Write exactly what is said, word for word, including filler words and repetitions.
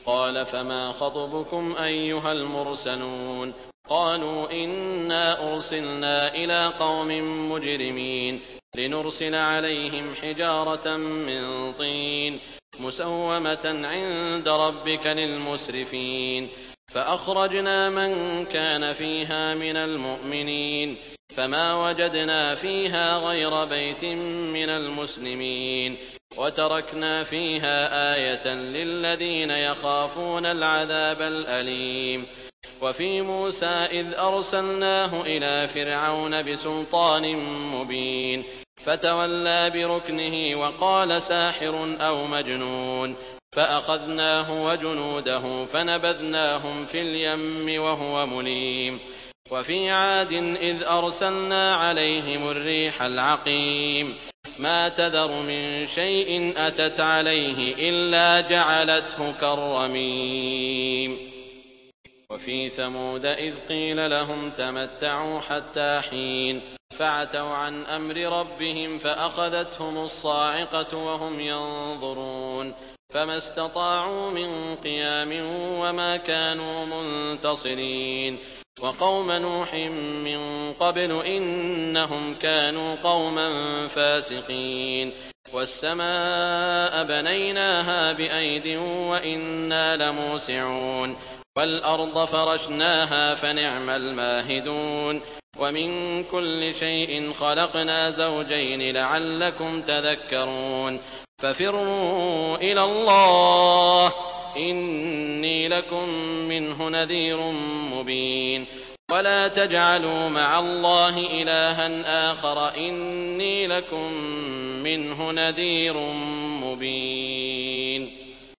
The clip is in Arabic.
قال فما خطبكم أيها المرسلون قالوا إنا أرسلنا إلى قوم مجرمين لنرسل عليهم حجارة من طين مسومة عند ربك للمسرفين فأخرجنا من كان فيها من المؤمنين فما وجدنا فيها غير بيت من المسلمين وتركنا فيها آية للذين يخافون العذاب الأليم وفي موسى إذ أرسلناه إلى فرعون بسلطان مبين فتولى بركنه وقال ساحر أو مجنون فأخذناه وجنوده فنبذناهم في اليم وهو مليم وفي عاد إذ أرسلنا عليهم الريح العقيم ما تذر من شيء أتت عليه إلا جعلته كالرميم وفي ثمود إذ قيل لهم تمتعوا حتى حين فعتوا عن أمر ربهم فأخذتهم الصاعقة وهم ينظرون فما استطاعوا من قيام وما كانوا منتصرين وقوم نوح من قبل إنهم كانوا قوما فاسقين والسماء بنيناها بأيد وإنا لموسعون والأرض فرشناها فنعم الماهدون ومن كل شيء خلقنا زوجين لعلكم تذكرون ففروا إلى الله إني لكم منه نذير مبين ولا تجعلوا مع الله إلها آخر إني لكم منه نذير مبين.